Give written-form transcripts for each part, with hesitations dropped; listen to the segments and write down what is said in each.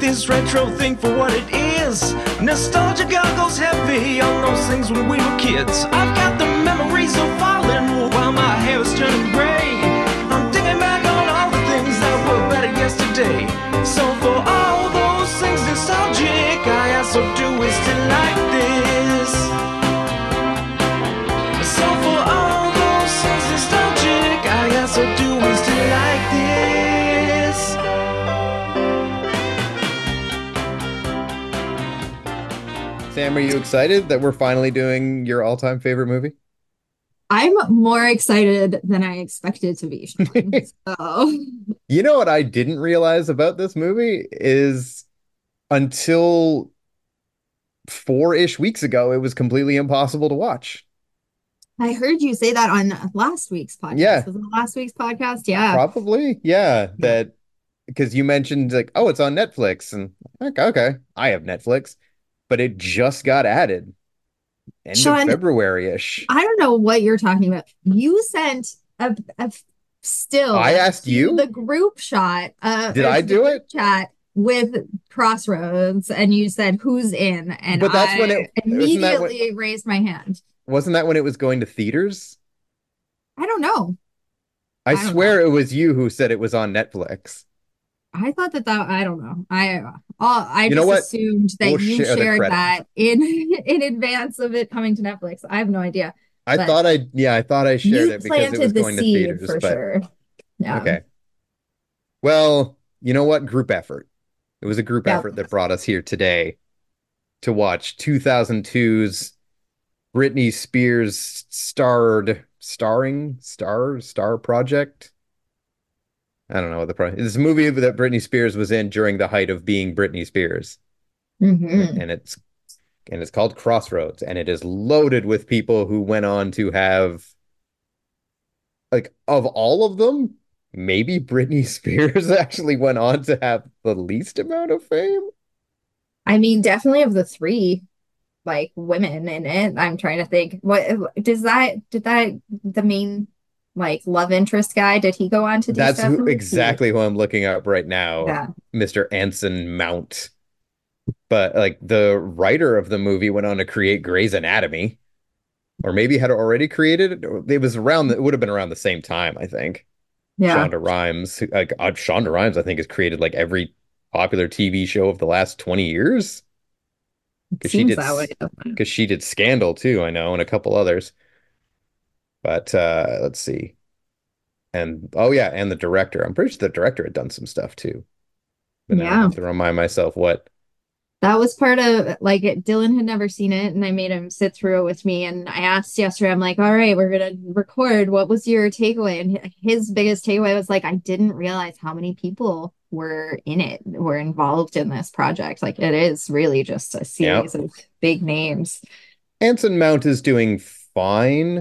this retro thing for what it is. Nostalgia goggles heavy on those things when we were kids. I've got the memories of falling while my hair was turning gray. I'm thinking back on all the things that were better yesterday. So for all those things nostalgic, I also do is to like this. So for all those things nostalgic, I also do is to like this. Sam, are you excited that we're finally doing your all-time favorite movie? I'm more excited than I expected to be, Sean. So, You know what I didn't realize about this movie is until four-ish weeks ago, it was completely impossible to watch. I heard you say that on last week's podcast. Yeah, Was it last week's podcast? Yeah. probably. Yeah, Yeah. that because you mentioned like, oh, it's on Netflix, and okay, I have Netflix, but it just got added end of Sean, February-ish. I don't know what you're talking about. You sent a I still asked to the you, group shot, did or I to the do group it? chat with Crossroads, and you said, "Who's in?" And But that's when I it wasn't that when immediately raised my hand. wasn't that when it was going to theaters? I don't know. I I don't know. swear it was you who said it was on Netflix. I thought that I don't know. I You know just what? assumed We'll that you share the shared credit. that in in advance of it coming to Netflix. I have no idea, but I thought I shared you it because it was planted the going to seed theaters, for but sure. Yeah. okay. Well, you know what? Group effort. It was a group Yeah. effort that brought us here today to watch 2002's Britney Spears star project. I don't know what the pro it's a movie that Britney Spears was in during the height of being Britney Spears. Hmm. And it's called Crossroads, and it is loaded with people who went on to have, like, of all of them, maybe Britney Spears actually went on to have the least amount of fame. I mean, definitely of the three like women in it. I'm trying to think. What does that did that the main like love interest guy, did he go on to do That's stuff who in the tea? exactly who I'm looking up right now, Yeah. Mr. Anson Mount. But like the writer of the movie went on to create Grey's Anatomy, or maybe had already created it. It was around it would have been around the same time, I think. Yeah. Shonda Rhimes, Shonda Rhimes, I think, has created like every popular TV show of the last 20 years It because she seems did that way, doesn't it? because she did Scandal too, I know, and a couple others. But let's see. And oh yeah, and the director. I'm pretty sure the director had done some stuff too. But now I Yeah. have to remind myself what. That was part of like Dylan had never seen it, and I made him sit through it with me. And I asked yesterday, I'm like, all right, we're gonna record. What was your takeaway? And his biggest takeaway was like, I didn't realize how many people were in it, were involved in this project. Like it is really just a Yeah. series of big names. Anson Mount is doing fine.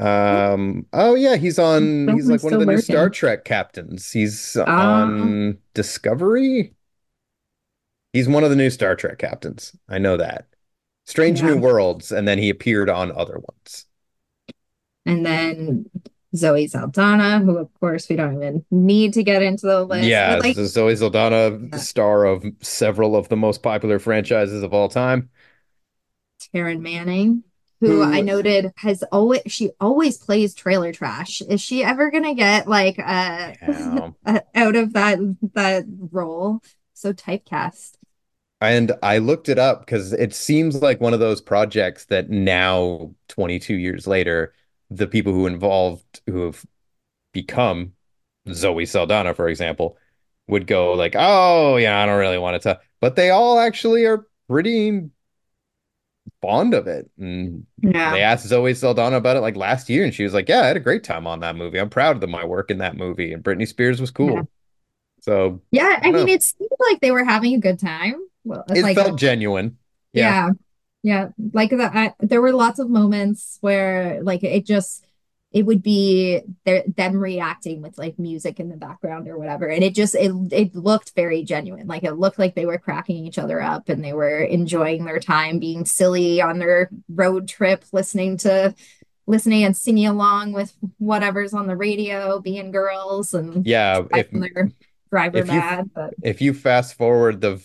Oh yeah, he's Definitely like one of still the new Star working. Trek captains. He's Um, on Discovery. He's one of the new Star Trek captains. I know that. Strange yeah. New Worlds, and then he appeared on other ones. And then Zoe Saldana, who of course we don't even need to get into the list, but Yeah, like Zoe Saldana, star of several of the most popular franchises of all time. Taryn Manning, who I Who, noted has always she always plays trailer trash. Is she ever gonna get like yeah. out of that role? So typecast. And I looked it up because it seems like one of those projects that now, 22 years later, the people who have become Zoe Saldana, for example, would go like, "Oh, yeah, I don't really want to talk," but they all actually are pretty fond of it. And Yeah. they asked Zoe Saldana about it like last year, and she was like, "Yeah, I had a great time on that movie. I'm proud of my work in that movie." And Britney Spears was Yeah. cool. So Yeah. I I don't mean, know. it seemed like they were having a good time. Well, it's It like felt genuine. Yeah. yeah. Yeah, like there were lots of moments where like it would be them reacting with like music in the background or whatever, and it looked very genuine. Like it looked like they were cracking each other up and they were enjoying their time, being silly on their road trip, listening and singing along with whatever's on the radio, being girls and Yeah. driving their driver If you mad. But if you fast forward the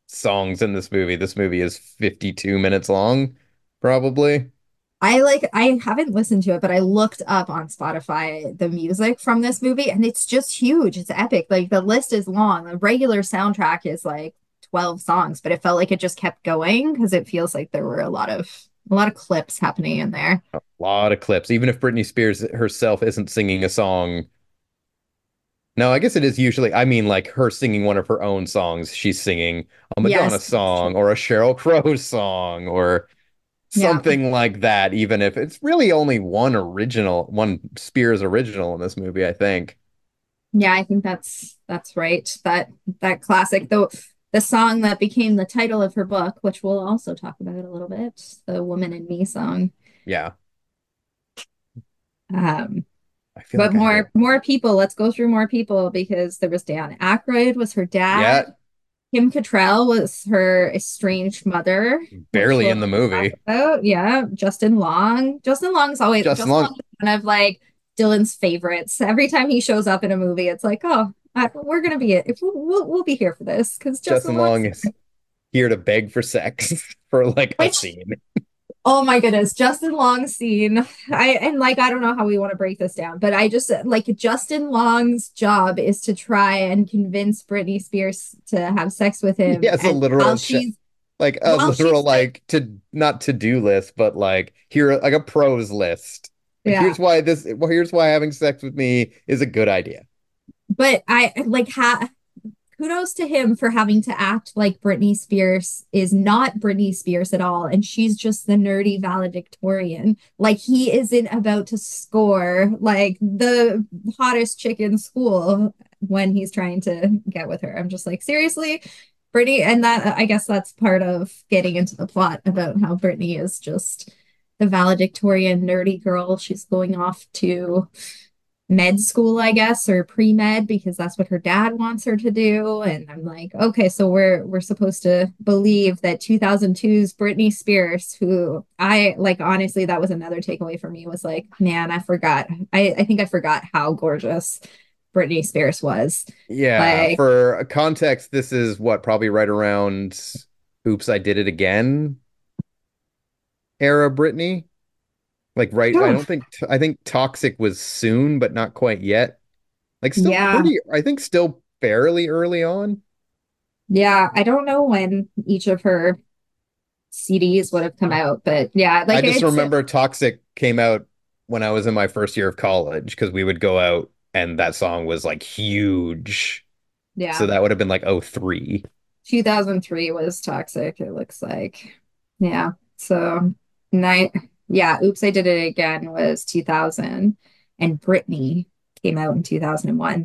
songs in this movie. This movie is 52 minutes long, probably. I haven't listened to it, but I looked up on Spotify the music from this movie and it's just huge. It's epic. Like the list is long. The regular soundtrack is like 12 songs, but it felt like it just kept going because it feels like there were a lot of clips happening in there. A lot of clips. Even if Britney Spears herself isn't singing a song. No, I guess it is usually, I mean, like her singing one of her own songs. She's singing a Madonna Yes. song or a Sheryl Crow song or Yeah. something like that, even if it's really only one Spears original in this movie, I think. Yeah, I think that's right. That classic, though, the song that became the title of her book, which we'll also talk about a little bit, the Woman in Me song. Yeah. Um, I feel but like I had it. more people. Let's go through more people because there was Dan Aykroyd was her dad. Yeah, Kim Cattrall was her estranged mother, which barely we'll in the talk movie. about. Yeah, Justin Long. Justin Justin Long Long. is one of like Dylan's favorites. Every time he shows up in a movie, it's like, oh, we're gonna be it. If we'll be here for this because Justin Justin Long Long's is here to beg for sex for like a which scene. oh my goodness, Justin Long's scene. I don't know how we want to break this down, but I just like Justin Long's job is to try and convince Britney Spears to have sex with He him, has a and literal like a while literal she's like, like to not to-do list, but like here like a pros list. Like yeah. here's why having sex with me is a good idea. But I like kudos to him for having to act like Britney Spears is not Britney Spears at all, and she's just the nerdy valedictorian. Like he isn't about to score like the hottest chick in school when he's trying to get with her. I'm just like, seriously, Britney, and that I guess that's part of getting into the plot about how Britney is just the valedictorian nerdy girl. She's going off to med school, I guess, or pre-med because that's what her dad wants her to do. And I'm like, okay, so we're supposed to believe that 2002's Britney Spears, who I like, honestly, that was another takeaway for me was like, man, I forgot. I think I forgot how gorgeous Britney Spears was. Yeah, Like, for context, this is what probably right around Oops, I Did It Again era Britney. Like right, oh, I think Toxic was soon, but not quite yet. Like still yeah. pretty, I think still fairly early on. Yeah, I don't know when each of her CDs would have come out, but yeah, I like just it's remember Toxic came out when I was in my first year of college because we would go out and that song was like huge. So yeah. that would have been like '03. 2003 was Toxic, it looks like. Yeah. So, night. Yeah. Oops, I Did It Again was 2000, and Britney came out in 2001.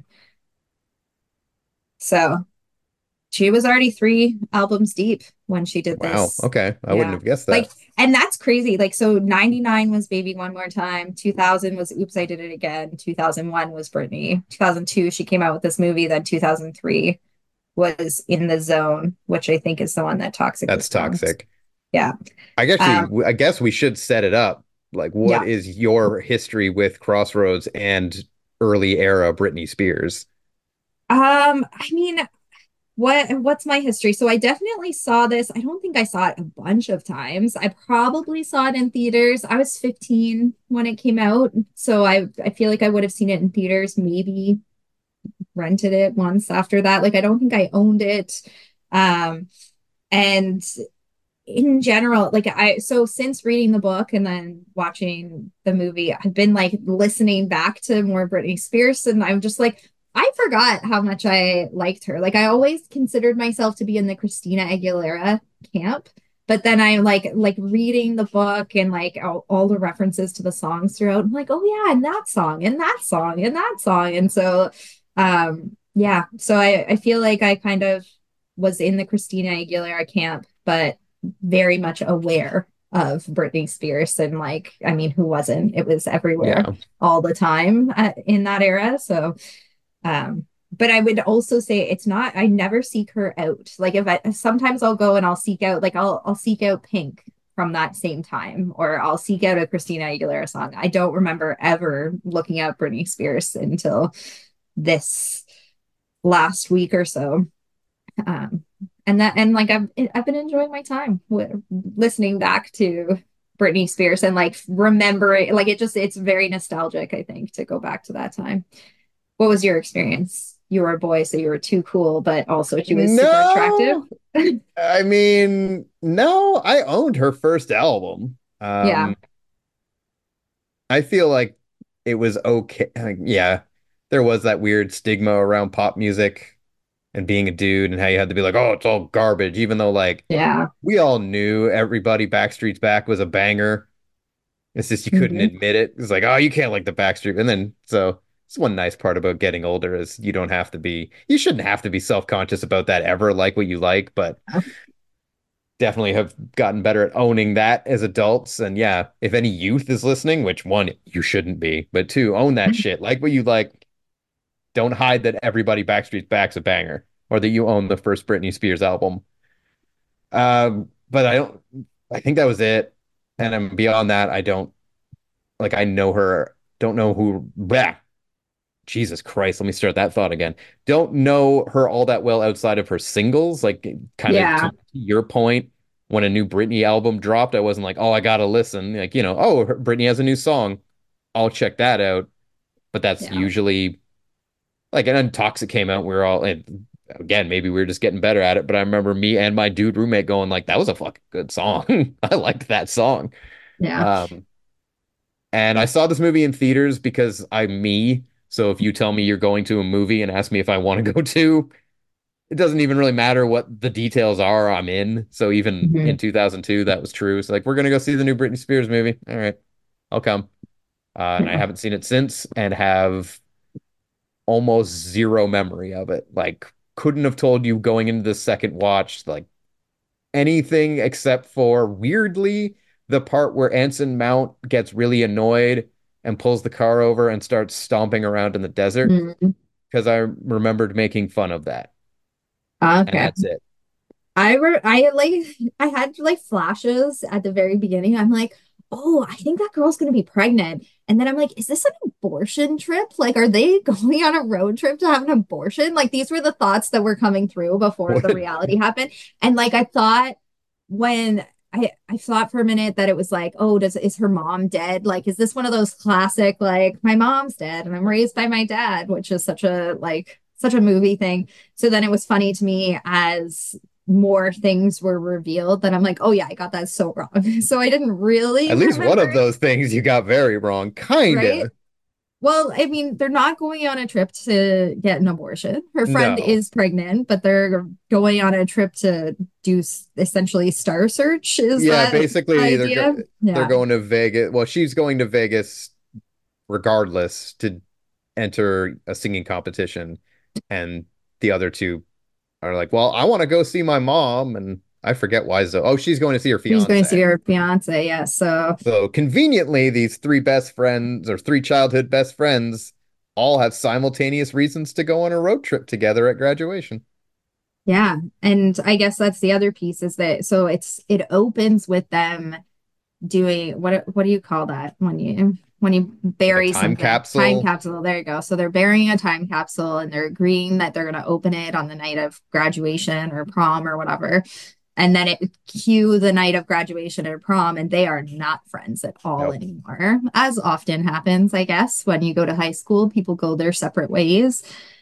So, she was already 3 albums deep when she did Wow. this. Okay. I wouldn't Yeah. have guessed Like, that. and that's crazy. Like, so 99 was Baby One More Time. 2000 was Oops, I Did It Again. 2001 was Britney. 2002, she came out with this movie. Then 2003 was In the Zone, which I think is the one that Toxic was That's from. Toxic. Yeah. Actually, Um, I guess we should set it up. Like, what yeah. is your history with Crossroads and early era Britney Spears? I mean, what's my history? So I definitely saw this. I don't think I saw it a bunch of times. I probably saw it in theaters. I was 15 when it came out, so I feel like I would have seen it in theaters, maybe rented it once after that. Like I don't think I owned it. Um, and in general, like so since reading the book and then watching the movie, I've been like listening back to more Britney Spears, and I'm just like, I forgot how much I liked her. Like I always considered myself to be in the Christina Aguilera camp, but then I like reading the book and like all the references to the songs throughout. I'm like, oh yeah, and that song, and that song, and that song, and so yeah. So I feel like I kind of was in the Christina Aguilera camp, but very much aware of Britney Spears and like I mean who wasn't, it was everywhere Yeah. all the time in that era. So but I would also say it's not, I never seek her out. Like if I sometimes I'll go and I'll seek out like I'll seek out Pink from that same time, or I'll seek out a Christina Aguilera song. I don't remember ever looking at Britney Spears until this last week or so. um And like I've been enjoying my time listening back to Britney Spears and like remembering like it's very nostalgic, I think, to go back to that time. What was your experience? You were a boy, so you were too cool, but also she was super attractive. No, I mean, no, I owned her first album. Yeah. I feel like it was okay. Like, yeah, there was that weird stigma around pop music and being a dude and how you had to be like, oh, it's all garbage, even though like Yeah. we all knew everybody Backstreet's Back was a banger. It's just you couldn't Hmm. admit it. It's like, oh, you can't like the Backstreet. And then so it's one nice part about getting older is you shouldn't have to be self-conscious about that ever, like what you like, but definitely have gotten better at owning that as adults. And yeah, if any youth is listening, which one, you shouldn't be, but two, own that shit. Like what you like. Don't hide that everybody Backstreet's Back's a banger or that you own the first Britney Spears album. But I think that was it. And beyond that, I don't like, I know her, don't know who, bah, Jesus Christ, let me start that thought again. Don't know her all that well outside of her singles. Like, kind of Yeah. to your point, when a new Britney album dropped, I wasn't like, oh, I gotta listen. Like, oh, Britney has a new song. I'll check that out. But that's Yeah. usually like an Untoxic came out. We were all, and again, maybe we were just getting better at it. But I remember me and my dude roommate going, like, that was a fucking good song. I liked that song. Yeah. Um, and I saw this movie in theaters because I'm me. So if you tell me you're going to a movie and ask me if I want to go to, it doesn't even really matter what the details are. I'm in. So even Hmm. in 2002, that was true. It's like, we're going to go see the new Britney Spears movie. All right, I'll come. And I Yeah. haven't seen it since and have almost zero memory of it. Like, couldn't have told you going into the second watch, like anything except for weirdly the part where Anson Mount gets really annoyed and pulls the car over and starts stomping around in the desert Mhm. because I remembered making fun of that. And Okay. that's it. I like I had like flashes at the very beginning. I'm like, oh, I think that girl's gonna be pregnant. And then I'm like, is this an abortion trip? Like, are they going on a road trip to have an abortion? Like, these were the thoughts that were coming through before What the a, reality happened. And like I thought when I thought for a minute that it was like, oh, does is her mom dead? Like, is this one of those classic, like, my mom's dead and I'm raised by my dad, which is such a movie thing. So then it was funny to me as more things were revealed that I'm like, oh yeah, I got that so wrong. So I didn't really at least one remember, of those things you got very wrong. right? Kinda. Well, I mean, they're not going on a trip to get an abortion. Her friend No. is pregnant, but they're going on a trip to do essentially Star Search. Is Yeah, that the basically idea? they're Yeah. going to Vegas. Well, she's going to Vegas regardless to enter a singing competition, and the other two are like, "Well, I want to go see my mom," and I forget why. Oh, she's going to see her She's going to see fiance. her fiance. Yeah. So, So conveniently, these three best friends or three childhood best friends all have simultaneous reasons to go on a road trip together at graduation. yeah. And I guess that's the other piece is that so it opens with them doing what do you call that when you Like a bury time something? Time capsule. capsule. There you go. So they're burying a time capsule and they're agreeing that they're going to open it on the night of graduation or prom or whatever. And then it cue the night of graduation or prom, and they are not friends at all Nope. anymore, as often happens, I guess, when you go to high school, people go their separate ways.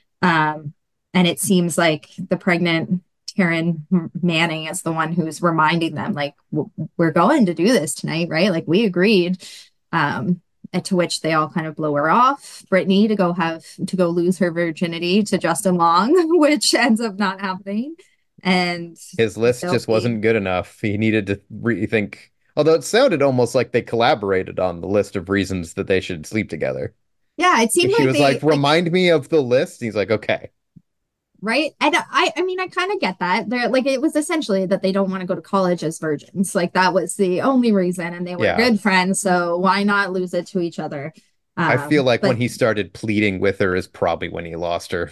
Um, and it seems like the pregnant Taryn Manning is the one who's reminding them, like, we're going to do this tonight, right? Like, we agreed. Um, and to which they all kind of blow her off. Brittany to go lose her virginity to Justin Long, which ends up not happening. And His list they'll just see. wasn't good enough. He needed to rethink. Although it sounded almost like they collaborated on the list of reasons that they should sleep together. Yeah, it seemed She like was they like, like "Remind me of the list." He's like, "Okay." right. And I mean, I kind of get that. They're like it was essentially that they don't want to go to college as virgins. Like that was the only reason, and they were Yeah. good friends, so why not lose it to each other? I feel like when But he started pleading with her is probably when he lost her.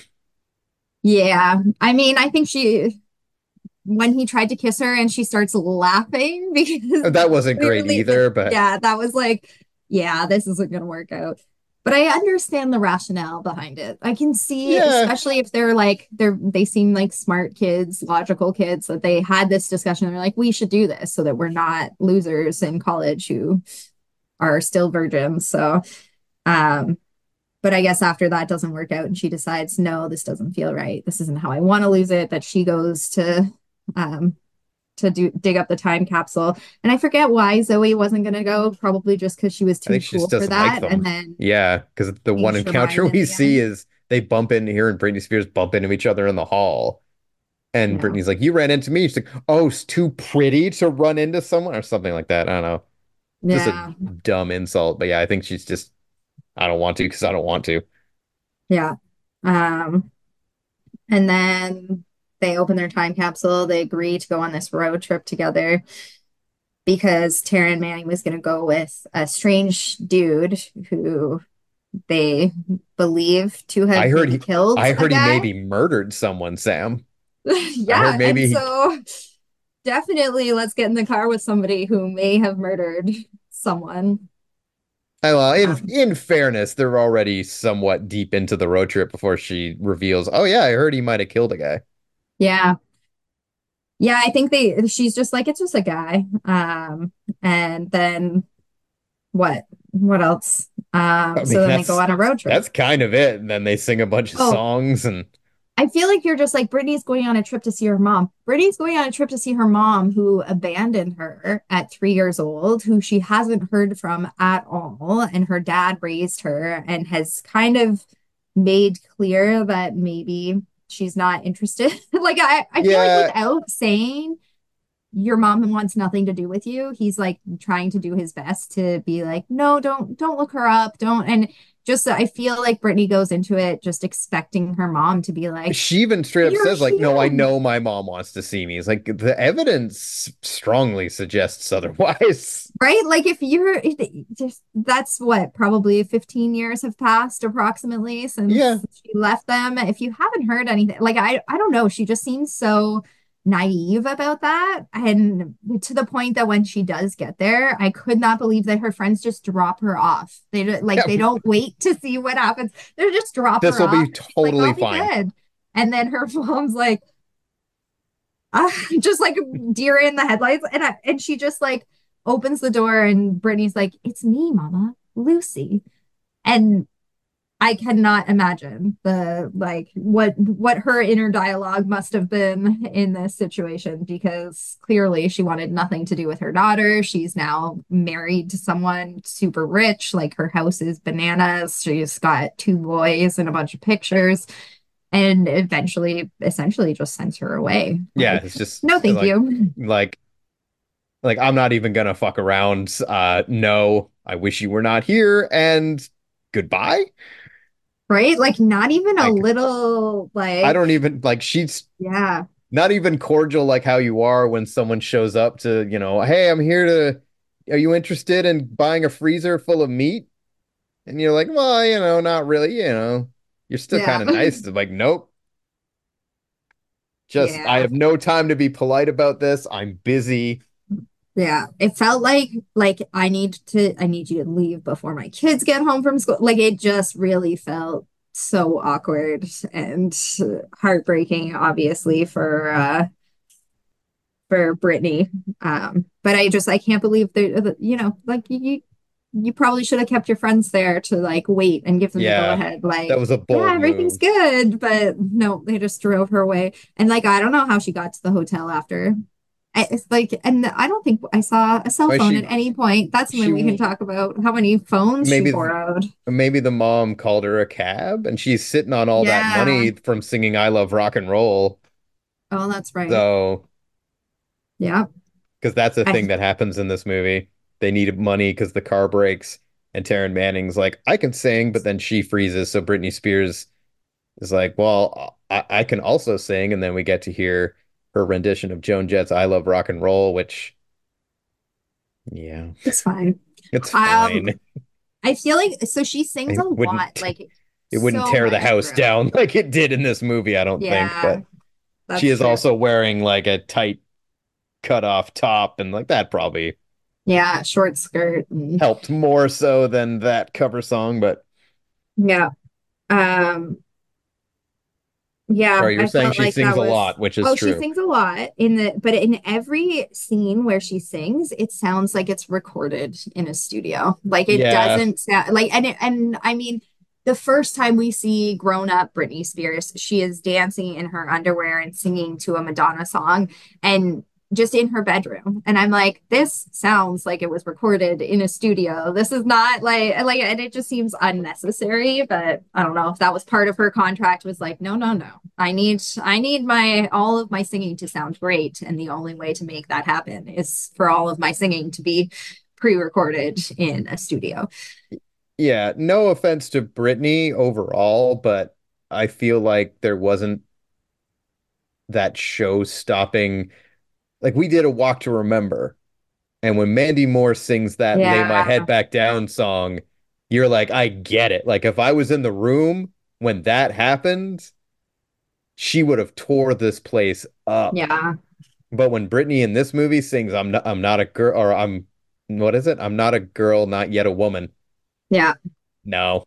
yeah, I mean, I think she when he tried to kiss her and she starts laughing because That wasn't great clearly, like, either, but yeah, that was like, yeah, this isn't gonna work out. But I understand the rationale behind it. I can see, Yeah, especially if they're like they seem like smart kids, logical kids, that they had this discussion and they're like, we should do this so that we're not losers in college who are still virgins. So um but I guess after that doesn't work out and she decides, no, this doesn't feel right. This isn't how I want to lose it, that she goes um dig up the time capsule. And I forget why Zoe wasn't going to go, probably just because she was I too think she just cool for doesn't like that. And them. then Yeah, because the one changed her encounter mind in we the see end. is they bump into here and Britney Spears bump into each other in the hall. And Yeah. Britney's like, "You ran into me." She's like, "Oh, it's too pretty to run into someone," or something like that. I don't know. Just a Yeah. dumb insult. But yeah, I think she's just, I don't want to because I don't want to. Yeah. Um, and then they open their time capsule. They agree to go on this road trip together because Taryn Manning was going to go with a strange dude who they believe to I have heard maybe he, killed I a heard he guy. maybe murdered someone, Sam. I heard Yeah. And maybe he, so definitely let's get in the car with somebody who may have murdered someone. well, Um, in fairness, they're already somewhat deep into the road trip before she reveals, "Oh yeah, I heard he might have killed a guy." yeah. Yeah, I think she's just like, it's just a guy. And then what? What else? I mean, So then they go on a road trip. that's kind of it. And then they sing a bunch of Oh, songs and I feel like you're just like, Brittany's going on a trip to see her mom. Brittany's going on a trip to see her mom, who abandoned her at 3 years old, who she hasn't heard from at all. And her dad raised her and has kind of made clear that maybe she's not interested. Like, I feel like yeah, without saying your mom wants nothing to do with you, he's like trying to do his best to be like, no, don't look her up, don't. And just I feel like Brittany goes into it just expecting her mom to be like, she even straight up you're says like, "No, I here, know my mom wants to see me." It's like the evidence strongly suggests otherwise. right? Like if you're just that's what probably 15 years have passed approximately Yeah. since she left them. If you haven't heard anything, like I don't know, she just seems so naive about that. And to the point that when she does get there, I could not believe that her friends just drop her off. Yeah, they don't wait to see what happens. They just drop this her will off. be And she's like, totally I'll be fine. good. And then her mom's like, just like deer in the headlights. And she just like opens the door and Brittany's like, it's me, Mama, Lucy. And I cannot imagine the like what her inner dialogue must have been in this situation because clearly she wanted nothing to do with her daughter. She's now married to someone super rich, like her house is bananas. She's got two boys and a bunch of pictures and eventually essentially just sends her away. Yeah, Like, it's just no, thank you. like I'm not even gonna fuck around. No, I wish you were not here and goodbye. Right? Like not even a Like little I like don't even like she's yeah. not even cordial like how you are when someone shows up to, "Hey, I'm here to, are you interested in buying a freezer full of meat?" And you're like, "Well, not really, you're still Yeah. kind of nice." To like, nope, just I Yeah. have no time to be polite about this. I'm busy. Yeah. It felt like I need you to leave before my kids get home from school. Like it just really felt so awkward and heartbreaking, obviously, for Brittany. But I can't believe like you probably should have kept your friends there to like wait and give them the go Yeah, ahead. that Like, was a yeah, bold everything's move. good, but no, they just drove her away. And like, I don't know how she got to the hotel after. It's like, and I don't think I saw a cell Why phone at she any point. That's something we can she talk about. How many phones she maybe borrowed? maybe the mom called her a cab and she's sitting on all that Yeah. money from singing "I Love Rock and Roll." Oh, that's right. So, Yeah. because that's a I, thing that happens in this movie. They needed money because the car breaks, and Taryn Manning's like, "I can sing," but then she freezes. So Britney Spears is like, "Well, I can also sing," and then we get to hear her rendition of Joan Jett's "I Love Rock and Roll," which, yeah, it's fine. it's Um, fine. I feel like so she sings a It lot, wouldn't like it wouldn't so tear the much house throughout. down like it did in this movie, I don't think. Yeah, But she that's is true. also wearing like a tight cut off top, and like that probably Yeah, short skirt and helped more so than that cover song. But Yeah. Um, yeah, Sorry, you're I saying felt she like sings that a was, lot, which is oh, she true. sings a lot but in every scene where she sings, it sounds like it's recorded in a studio. Like it Yeah, doesn't sound like, and I mean, the first time we see grown up Britney Spears, she is dancing in her underwear and singing to a Madonna song. And just in her bedroom. And I'm like, this sounds like it was recorded in a studio. This is not like, and it just seems unnecessary. But I don't know if that was part of her contract. Was like, no, no, no. I need my all of my singing to sound great, and the only way to make that happen is for all of my singing to be pre-recorded in a studio. yeah. No offense to Britney overall, but I feel like there wasn't that show-stopping. Like we did a Walk to Remember, and when Mandy Moore sings that "Lay My Yeah, Head Back Down" song, you're like, I get it. Like if I was in the room when that happened, she would have tore this place up. yeah, But when Britney in this movie sings, I'm not a girl," or I'm, what is it? I'm not a girl, not yet a woman. yeah, No,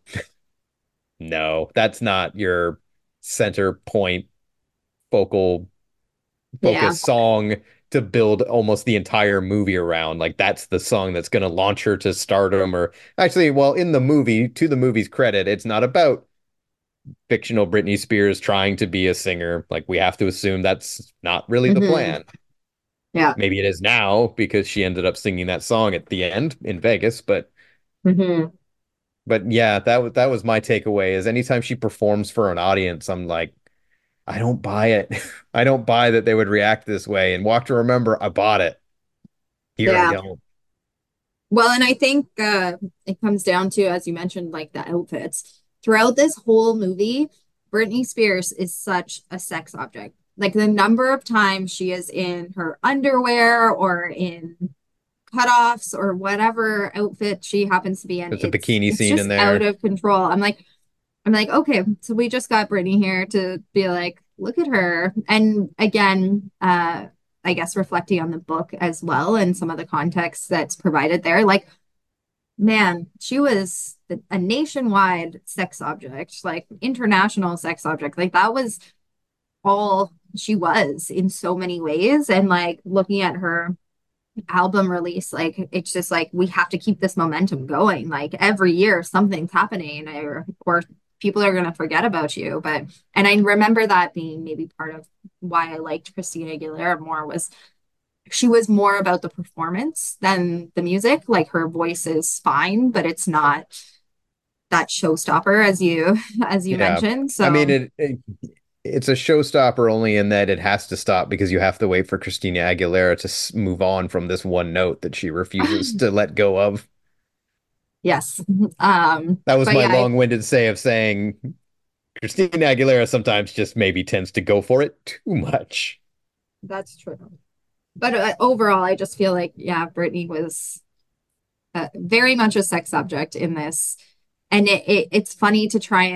no, that's not your center point focal yeah. focus song to build almost the entire movie around. Like that's the song that's going to launch her to stardom. Or actually, well, in the movie, to the movie's credit, it's not about fictional Britney Spears trying to be a singer. Like we have to assume that's not really the Hmm. plan. Yeah. Maybe it is now because she ended up singing that song at the end in Vegas, Hmm. but yeah, that was my takeaway is anytime she performs for an audience, I'm like, I don't buy it. I don't buy that they would react this way. And Walk to Remember, I bought it. Here I Yeah. don't. Well, and I think it comes down to, as you mentioned, like the outfits. Throughout this whole movie, Britney Spears is such a sex object. Like the number of times she is in her underwear or in cutoffs or whatever outfit she happens to be in, There's a bikini it's scene in just out there. of control. I'm like, okay, so we just got Brittany here to be like, look at her. And again, I guess reflecting on the book as well and some of the context that's provided there. Like, man, she was a nationwide sex object, like international sex object. Like that was all she was in so many ways. And like looking at her album release, like it's just like we have to keep this momentum going. Like every year something's happening or people are going to forget about you. But and I remember that being maybe part of why I liked Christina Aguilera more was she was more about the performance than the music. Like her voice is fine, but it's not that showstopper as you Yeah. mentioned. I mean, So it's a showstopper only in that it has to stop because you have to wait for Christina Aguilera to move on from this one note that she refuses to let go of. yes. That was But my yeah, long-winded say of saying Christina Aguilera sometimes just maybe tends to go for it too much. that's true. But overall, I just feel like, yeah, Brittany was very much a sex object in this, and it's funny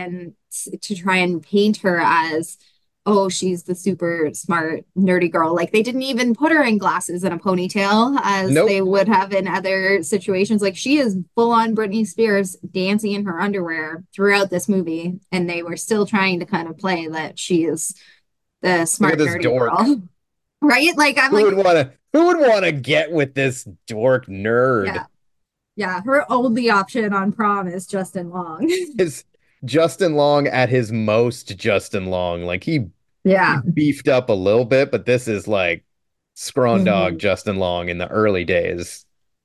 to try and paint her as, oh, she's the super smart nerdy girl. Like they didn't even put her in glasses and a ponytail as they Nope. would have in other situations. Like she is full on Britney Spears dancing in her underwear throughout this movie, and they were still trying to kind of play that she is the Look at smart this nerdy dork. girl. Right? Like I'm Who like, would want to who would want to get with this dork nerd? yeah, yeah, her only option on prom is Justin Long. Is Justin Long at his most Justin Long. Like he Yeah. beefed up a little bit, but this is like scrawn dog Hmm. Justin Long in the early days.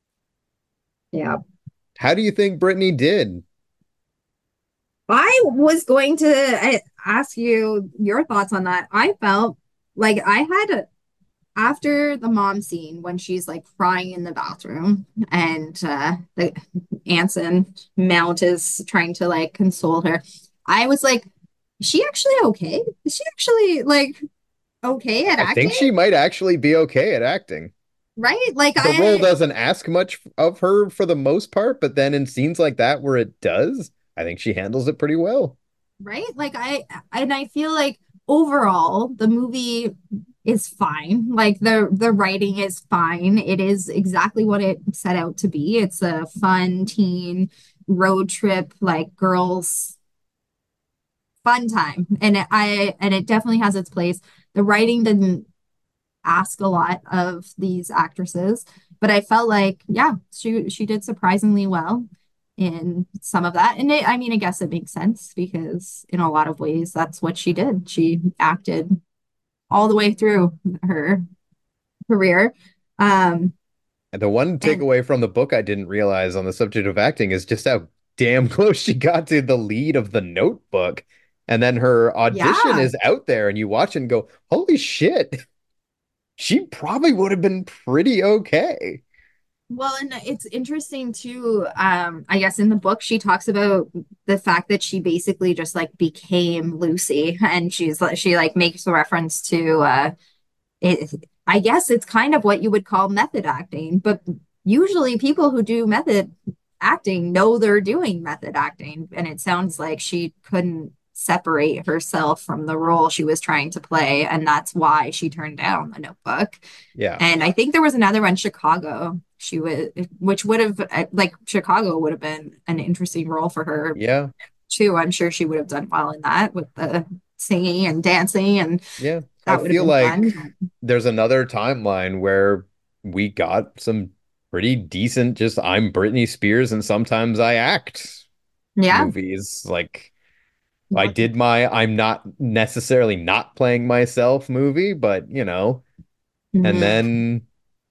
Yeah. How do you think Brittany did? I was going to ask you your thoughts on that. I felt like after the mom scene when she's like crying in the bathroom and the Anson Mount is trying to like console her. I was like, is she actually okay? Is she actually like okay at I think acting? she might actually be okay at acting. Right? Like The role doesn't ask much of her for the most part, but then in scenes like that where it does, I think she handles it pretty well. right? Like I feel like overall the movie is fine. Like the writing is fine. It is exactly what it set out to be. It's a fun teen road trip, like girls fun time. And it definitely has its place. The writing didn't ask a lot of these actresses, but I felt like, yeah, she did surprisingly well in some of that. And I mean, I guess it makes sense because in a lot of ways, that's what she did. She acted all the way through her career. Um, And the one and takeaway from the book I didn't realize on the subject of acting is just how damn close she got to the lead of The Notebook. And then her audition yeah, is out there, and you watch and go, holy shit, she probably would have been pretty okay. well, and it's interesting too. I guess in the book she talks about the fact that she basically just like became Lucy, and she like makes a reference to it. I guess it's kind of what you would call method acting, but usually people who do method acting know they're doing method acting, and it sounds like she couldn't separate herself from the role she was trying to play, and that's why she turned down the Notebook. Yeah. And I think there was another one, Chicago. She would, which would have like Chicago would have been an interesting role for her Yeah. too. I'm sure she would have done well in that with the singing and dancing, and Yeah. I that would have feel been like fun. there's another timeline where we got some pretty decent, just I'm Britney Spears and sometimes I act Yeah. movies. Like I did my I'm not necessarily not playing myself movie, but and Mhm. then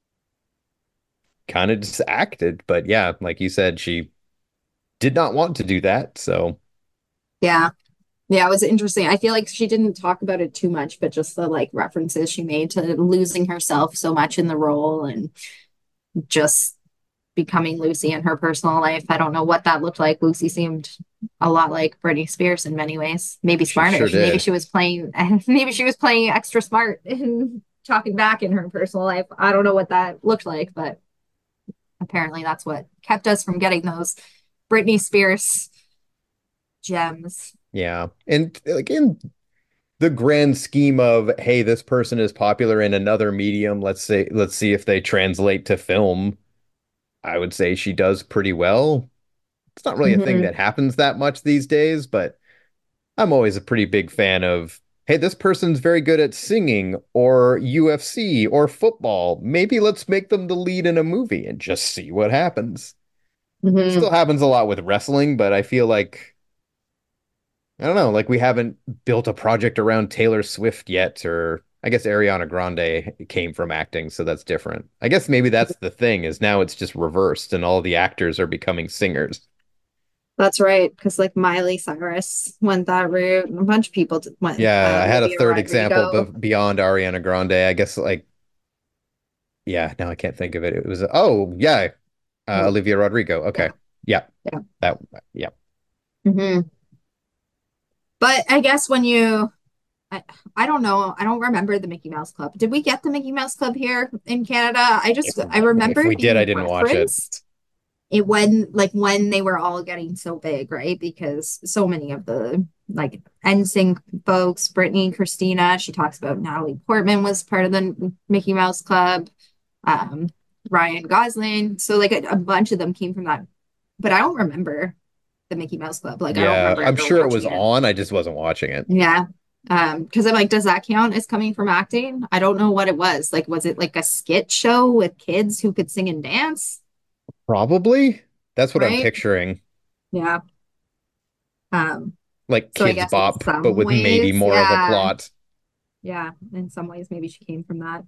kind of just acted. But yeah, like you said, she did not want to do that. So Yeah. Yeah, it was interesting. I feel like she didn't talk about it too much, but just the like references she made to losing herself so much in the role and just becoming Lucy in her personal life. I don't know what that looked like. Lucy seemed a lot like Britney Spears in many ways. Maybe she smarter. sure Maybe did. she was playing maybe she was playing extra smart and talking back in her personal life. I don't know what that looked like, but apparently that's what kept us from getting those Britney Spears gems. Yeah. And like in the grand scheme of, hey, this person is popular in another medium, let's see if they translate to film. I would say she does pretty well. It's not really a thing Mm-hmm. that happens that much these days, but I'm always a pretty big fan of, hey, this person's very good at singing or UFC or football. Maybe let's make them the lead in a movie and just see what happens. Mm-hmm. Still happens a lot with wrestling, but I feel like, I don't know, like we haven't built a project around Taylor Swift yet, or I guess Ariana Grande came from acting, so that's different. I guess maybe that's the thing, is now it's just reversed and all the actors are becoming singers. That's right, because like Miley Cyrus went that route, and a bunch of people went. Yeah, I had a Olivia third example, Rodrigo. but beyond Ariana Grande, I guess like yeah, now I can't think of it. It was oh yeah, Well, Olivia Rodrigo. yeah, Okay, yeah, yeah. that yeah. Hmm. But I guess when I, I don't know, I don't remember the Mickey Mouse Club. Did we get the Mickey Mouse Club here in Canada? I remember If we it did, I being didn't watch it. referenced it when they were all getting so big, right? Because so many of the like NSYNC folks, Britney, Christina, she talks about Natalie Portman was part of the Mickey Mouse Club, um, Ryan Gosling. So like a bunch of them came from that. But I don't remember the Mickey Mouse Club. Like I don't Yeah, remember I'm ever sure it was watching it. on. I just wasn't watching it. Yeah. Because I'm like, does that count as coming from acting? I don't know what it was. Like, was it like a skit show with kids who could sing and dance? Probably. That's what I'm Right? picturing. Yeah. Um, Like so I Kids guess in Bop, but some with maybe ways, more of a yeah. plot. Yeah. In some ways, maybe she came from that.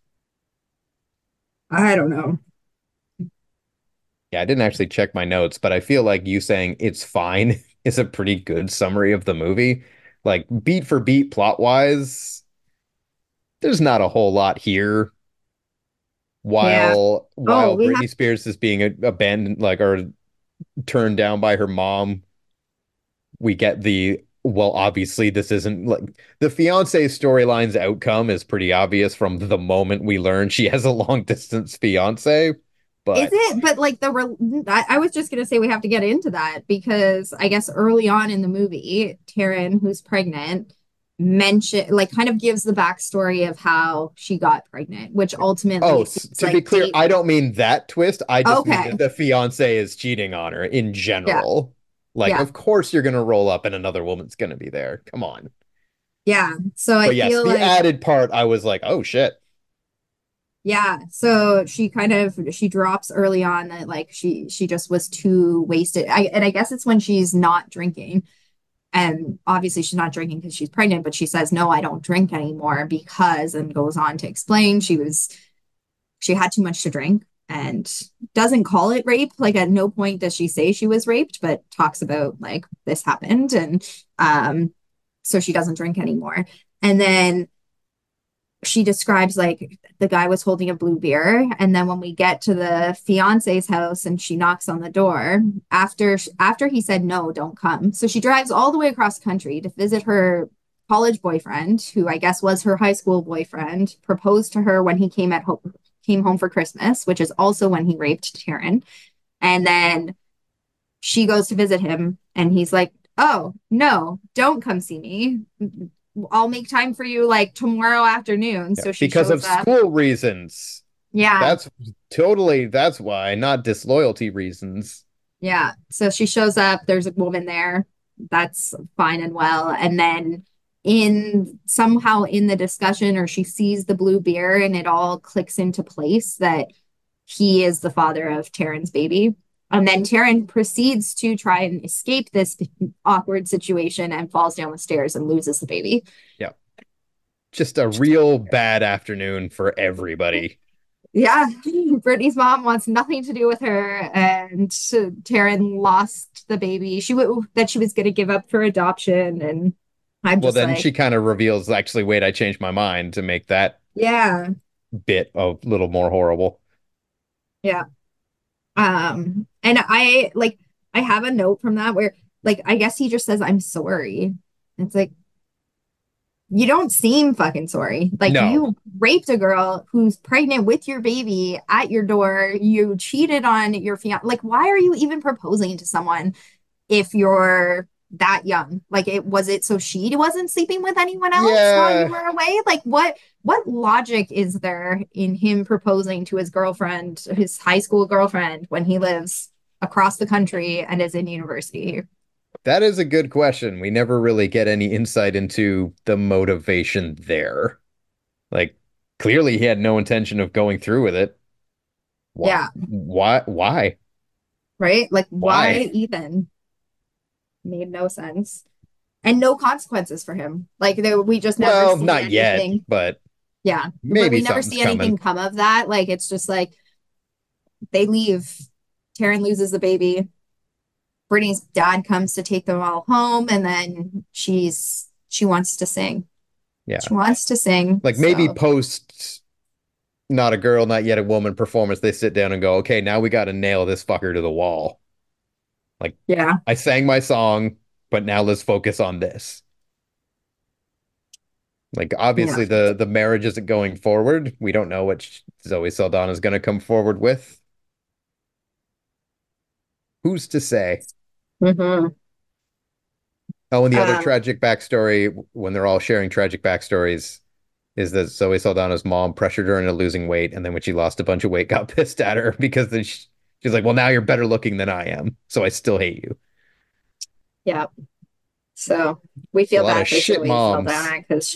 I don't know. Yeah, I didn't actually check my notes, but I feel like you saying it's fine is a pretty good summary of the movie. Like beat for beat plot wise, there's not a whole lot here. Yeah. Oh, While we have Britney Spears is being abandoned, like or turned down by her mom, we get the well, obviously this isn't like the fiance storyline's outcome is pretty obvious from the moment we learn she has a long distance fiance, is but it? But like I was just gonna say we have to get into that because I guess early on in the movie, Taryn, who's pregnant, mention like kind of gives the backstory of how she got pregnant, which oh, ultimately seems to be like clear, I don't mean that twist. I just mean Okay. that the fiance is cheating on her in Yeah. general. Like, Yeah. of course you're gonna roll up and another woman's gonna be there. Come on. Yeah. So I But yes, feel the like, added part, I was like, oh shit. yeah. So she drops early on that like she just was too wasted. I guess it's when she's not drinking. And obviously she's not drinking because she's pregnant, but she says, no, I don't drink anymore because, and goes on to explain she had too much to drink and doesn't call it rape. Like at no point does she say she was raped, but talks about like this happened. And so she doesn't drink anymore. And then she describes like the guy was holding a blue beer, and then when we get to the fiance's house and she knocks on the door after he said no, don't come, so she drives all the way across country to visit her college boyfriend, who I guess was her high school boyfriend, proposed to her when he came home for Christmas, which is also when he raped Taryn. And then she goes to visit him and he's like, oh no, don't come see me, I'll make time for you like tomorrow afternoon. Yeah, So she because of shows up. school reasons. Yeah. That's that's why, not disloyalty reasons. Yeah. So she shows up. There's a woman there. That's fine and well. And then somehow in the discussion, or she sees the blue beer and it all clicks into place that he is the father of Taryn's baby. And then Taryn proceeds to try and escape this awkward situation and falls down the stairs and loses the baby. Yeah. Just a real bad afternoon for everybody. Yeah, Brittany's mom wants nothing to do with her, and Taryn lost the baby. That she was going to give up for adoption, and I'm Well, just then like, she kind of reveals, actually, wait, I changed my mind to make that yeah, bit a little more horrible. yeah. And I have a note from that where like I guess he just says I'm sorry. It's like you don't seem fucking sorry. Like No. you raped a girl who's pregnant with your baby at your door. You cheated on your fiance. Like, why are you even proposing to someone if you're that young? Like, it so she wasn't sleeping with anyone else while you Yeah, were away? Like, what logic is there in him proposing to his girlfriend, his high school girlfriend, when he lives across the country and is in university? that is a good question. We never really get any insight into the motivation there. Like, clearly he had no intention of going through with it. Why? Yeah, Why? right? Like, why Why? Ethan? Made no sense. And no consequences for him. Like we just never Well, see not yet, anything. but Yeah, but maybe we never something's see anything coming. come of that. Like it's just like they leave. Taryn loses the baby. Brittany's dad comes to take them all home, and then she wants to sing. Yeah. She wants to sing. Like maybe So post not a girl, not yet a woman performance, they sit down and go, okay, now we got to nail this fucker to the wall. Like, yeah, I sang my song, but now let's focus on this. Like, yeah, obviously, the marriage isn't going forward. We don't know what Zoe Saldana is going to come forward with. Who's to say? hmm Oh, and the other um, tragic backstory, when they're all sharing tragic backstories, is that Zoe Saldana's mom pressured her into losing weight, and then when she lost a bunch of weight, got pissed at her because then she's like, "Well, now you're better looking than I am, so I still hate you." yeah. So we It's a feel lot bad of for shit Zoe moms. Saldana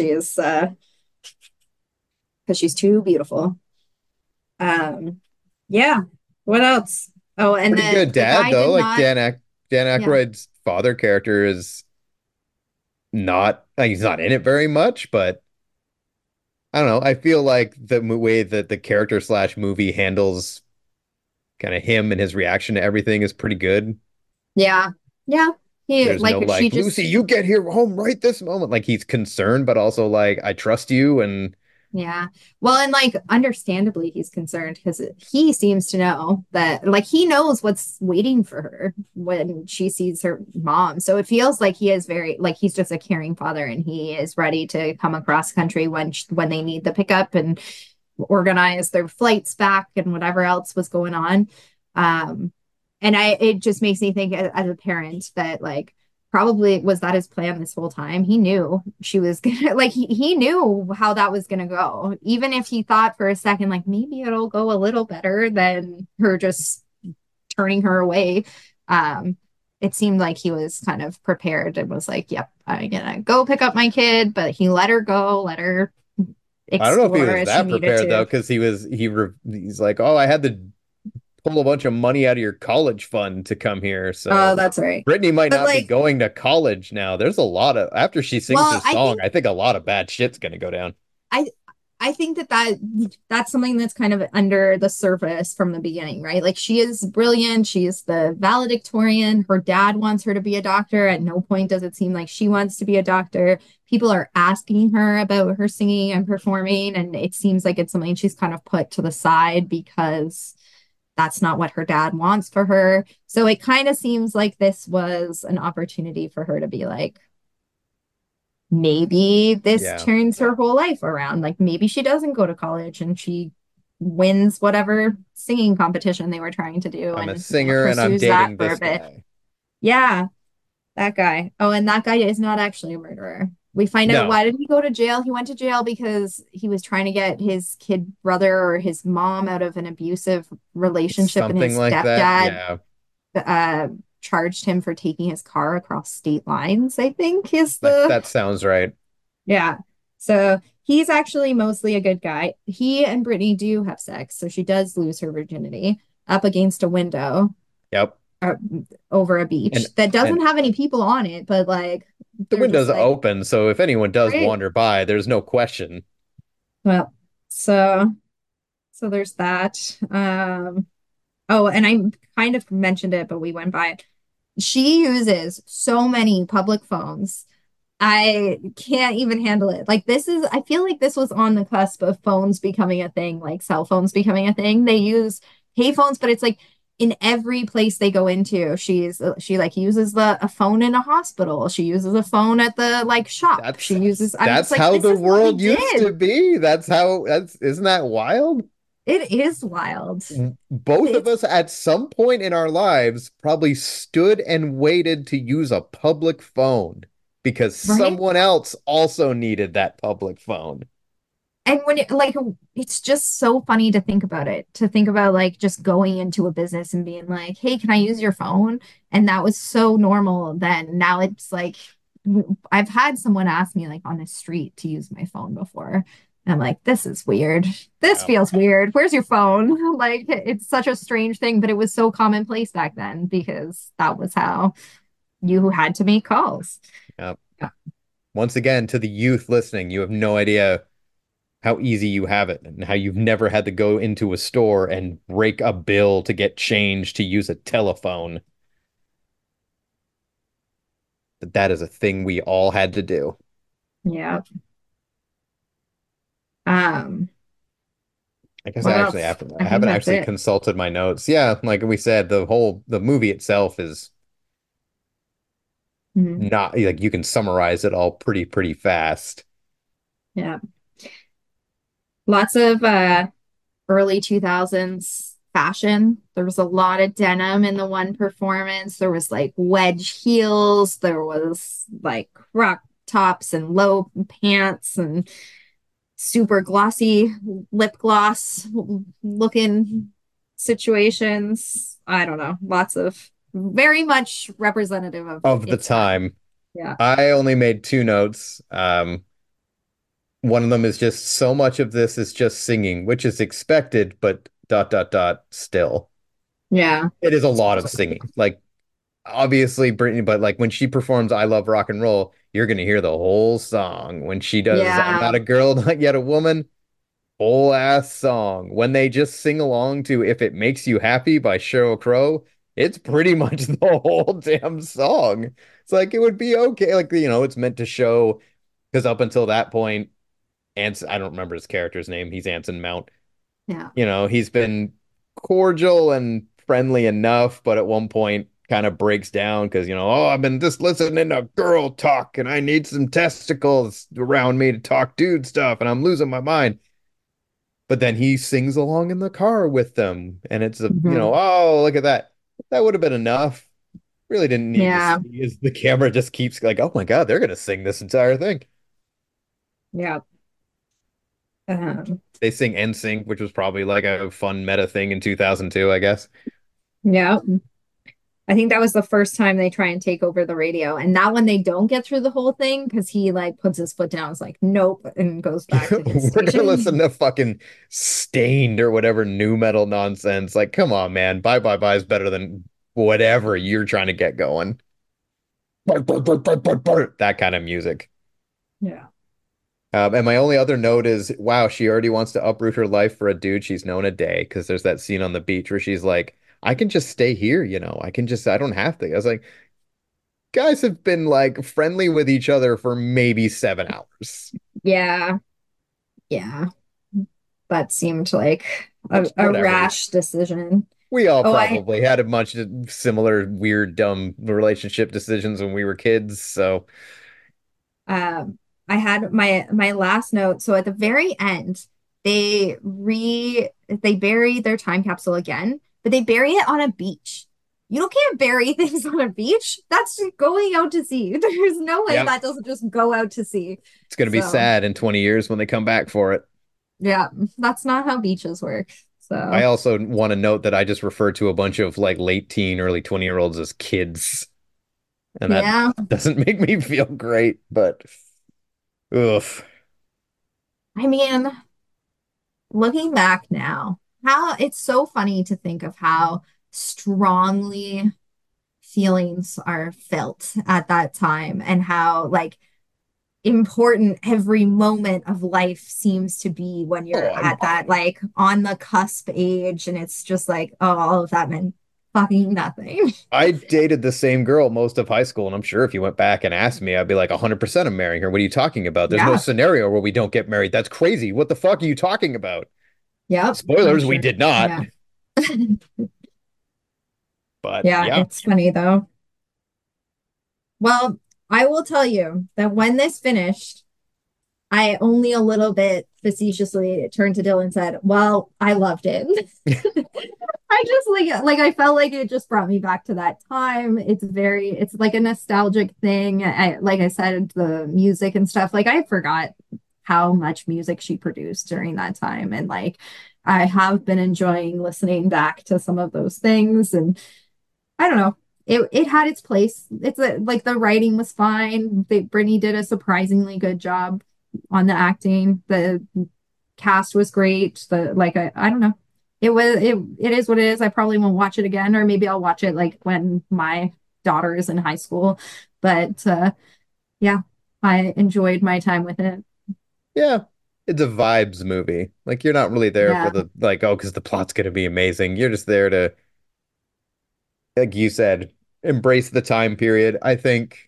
because she's too beautiful. Um, yeah. What else? Oh, and Pretty good the dad guy though. did Like not. Dan Yeah, Aykroyd's father character is not like, he's not in it very much, but I don't know. I feel like the way that the character slash movie handles kind of him and his reaction to everything is pretty good. yeah, yeah. He There's no like she like, Lucy, just you get here home right this moment. Like he's concerned, but also like, I trust you. And yeah. Well, and like understandably he's concerned because he seems to know that like he knows what's waiting for her when she sees her mom. So it feels like he is very like he's just a caring father and he is ready to come across country when they need the pickup and organize their flights back and whatever else was going on. Um, and it just makes me think as a parent that like probably was that his plan this whole time. He knew she was gonna like he knew how that was gonna go, even if he thought for a second like maybe it'll go a little better than her just turning her away. Um, it seemed like he was kind of prepared and was like, "Yep, I'm gonna go pick up my kid," but he let her go, let her I don't know if he explore was as she that needed prepared though, to. because he's like, oh, I had to pull a bunch of money out of your college fund to come here. Oh, So that's right. Brittany might But not be like, going to college now. There's a lot of after she sings well, this song, I think a lot of bad shit's gonna go down. I I think that's something that's kind of under the surface from the beginning, right? Like she is brilliant, she is the valedictorian. Her dad wants her to be a doctor. At no point does it seem like she wants to be a doctor. People are asking her about her singing and performing, and it seems like it's something she's kind of put to the side because that's not what her dad wants for her. So it kind of seems like this was an opportunity for her to be like, maybe this Yeah. turns her whole life around. Like maybe she doesn't go to college and she wins whatever singing competition they were trying to do I'm a and singer and I'm pursues that dating for a this bit. guy. Yeah, that guy. Oh, and that guy is not actually a murderer. We find out No, why did he go to jail? He went to jail because he was trying to get his kid brother or his mom out of an abusive relationship, and something his like that. stepdad Yeah. uh charged him for taking his car across state lines, I think is That the. that sounds right. Yeah. So he's actually mostly a good guy. He and Brittany do have sex, so she does lose her virginity up against a window Yep. uh, over a And beach that doesn't and have any people on it, but like the they're just window's like, open, so if anyone does right. wander by, there's no question. Well, so there's that. Oh, and I kind of mentioned it, but we went by it. She uses so many public phones. I can't even handle it. Like this is, I feel like this was on the cusp of phones becoming a thing, like cell phones becoming a thing. They use payphones, but it's like in every place they go into, she like uses a phone in a hospital. She uses a phone at the like shop. That's She uses, I'm just that's like, how this the is what we world used to did. be. That's isn't that wild? It is wild. Both of It's us at some point in our lives probably stood and waited to use a public phone because right. someone else also needed that public phone. And when it like it's just so funny to think about it, to think about like just going into a business and being like, "Hey, can I use your phone?" And that was so normal then. Now it's like I've had someone ask me like on the street to use my phone before. And I'm like, this is weird. This Yeah. feels weird. Where's your phone? Like it's such a strange thing, but it was so commonplace back then because that was how you had to make calls. Yeah. Yeah. Once again, to the youth listening, you have no idea how easy you have it and how you've never had to go into a store and break a bill to get change to use a telephone. That is a thing we all had to do. Yeah. Um, I guess what I else? I think haven't that's actually it. consulted my notes. Yeah, like we said, the movie itself is Mhm. not like you can summarize it all pretty fast. Yeah. Lots of early 2000s fashion. There was a lot of denim in the one performance. There was like wedge heels, there was like crop tops and low pants and super glossy lip gloss looking situations. I don't know. Lots of very much representative of Of the its time. time. Yeah. I only made two notes. One of them is just so much of this is just singing, which is expected, but still. Yeah. It is a lot of singing. Like obviously Britney, but like when she performs I Love Rock and Roll, you're gonna hear the whole song. When she does I'm Yeah. Not a Girl, Not Yet a Woman, whole ass song. When they just sing along to If It Makes You Happy by Sheryl Crow, it's pretty much the whole damn song. It's like it would be okay. Like, it's meant to show because up until that point, I don't remember his character's name. He's Anson Mount. Yeah. He's been cordial and friendly enough, but at one point kind of breaks down because, oh, I've been just listening to girl talk and I need some testicles around me to talk dude stuff and I'm losing my mind. But then he sings along in the car with them and it's Mhm. oh, look at that. That would have been enough. Really didn't need to Yeah. see as the camera just keeps like, oh my God, they're gonna sing this entire thing. Yeah. Um, They sing NSYNC, which was probably like a fun meta thing in 2002, I guess. yeah. I think that was the first time they try and take over the radio. And now when they don't get through the whole thing, because he like puts his foot down, it's like, nope, and goes back to his We're gonna listen station. to fucking Stained or whatever new metal nonsense. Like, come on, man. Bye Bye Bye is better than whatever you're trying to get going. That kind of music. Yeah. And my only other note is, wow, she already wants to uproot her life for a dude she's known a day. Because there's that scene on the beach where she's like, I can just stay here, I can just, I don't have to. I was like, guys have been like friendly with each other for maybe 7 hours. Yeah. Yeah. That seemed like Which, a whatever. rash decision. We all Oh, I probably had a bunch of similar weird, dumb relationship decisions when we were kids. So, um I had my last note. So at the very end, they bury their time capsule again, but they bury it on a beach. You don't can't bury things on a beach. That's just going out to sea. There's no way yeah, that doesn't just go out to sea. it's going to be So sad in 20 years when they come back for it. yeah, that's not how beaches work. I So also want to note that I just referred to a bunch of like late teen, early 20-year-olds as kids, and that yeah, doesn't make me feel great, but oof. I mean, looking back now, how it's so funny to think of how strongly feelings are felt at that time and how like important every moment of life seems to be when Oh, you're at that like on the cusp age, and it's just like, oh, all of that meant fucking nothing. I dated the same girl most of high school, and I'm sure if you went back and asked me, I'd be like 100% I'm marrying her. What are you talking about? There's no Yeah. scenario where we don't get married. That's crazy. What the fuck are you talking about? Yep, I'm Spoilers, we sure. did not. Yeah. But Yeah, yeah. it's funny though. Well, I will tell you that when this finished, I only a little bit facetiously turned to Dylan and said, well, I loved it. I just like I felt like it just brought me back to that time. It's like a nostalgic thing. I like I said, the music and stuff. Like I forgot how much music she produced during that time. And like I have been enjoying listening back to some of those things. And I don't know. It had its place. Like the writing was fine. Brittany did a surprisingly good job on the acting. The cast was great. I don't know. It is what it is. I probably won't watch it again, or maybe I'll watch it like when my daughter is in high school. But yeah, I enjoyed my time with it. Yeah. It's a vibes movie. Like you're not really there for Yeah. the like, oh, because the plot's gonna be amazing. You're just there to, like you said, embrace the time period. I think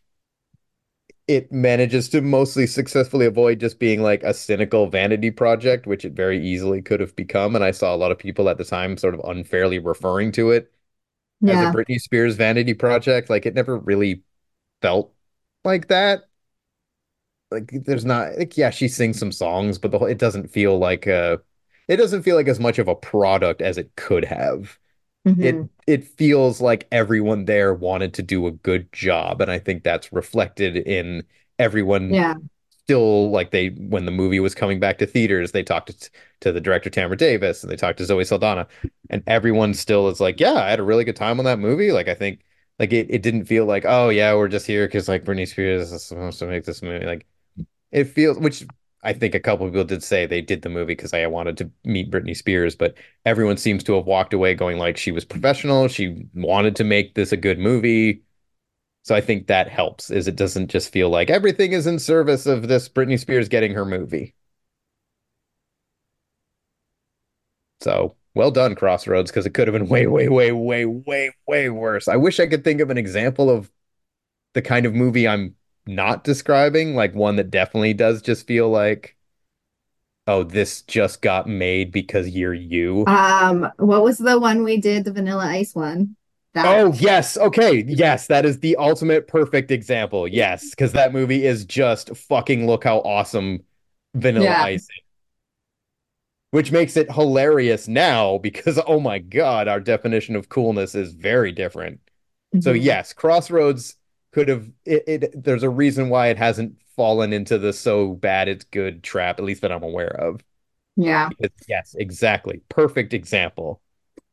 it manages to mostly successfully avoid just being like a cynical vanity project, which it very easily could have become. And I saw a lot of people at the time sort of unfairly referring to it as a Yeah. Britney Spears vanity project. Like it never really felt like that. Like there's not like yeah, she sings some songs, but it doesn't feel like it doesn't feel like as much of a product as it could have. It Hmm. it feels like everyone there wanted to do a good job, and I think that's reflected in everyone Yeah. still like they when the movie was coming back to theaters, they talked to the director Tamara Davis and they talked to Zoe Saldana, and everyone still is like, yeah, I had a really good time on that movie. Like I think like it didn't feel like, oh yeah, we're just here because like Britney Spears is supposed to make this movie. Like it feels, which I think a couple of people did say they did the movie because I wanted to meet Britney Spears, but everyone seems to have walked away going like she was professional. She wanted to make this a good movie. So I think that helps, is it doesn't just feel like everything is in service of this Britney Spears getting her movie. So well done, Crossroads, because it could have been way, way, way, way, way, way worse. I wish I could think of an example of the kind of movie I'm not describing, like one that definitely does just feel like, oh, this just got made because you're you. What was the one we did, the Vanilla Ice one? That Oh, yes. Okay. Yes, that is the ultimate perfect example. Yes, because that movie is just fucking look how awesome Vanilla yeah. Ice is, which makes it hilarious now because, oh my God, our definition of coolness is very different. So, Hmm. yes, Crossroads could have, there's a reason why it hasn't fallen into the so bad it's good trap, at least that I'm aware of. Yeah. Because, yes, exactly. Perfect example.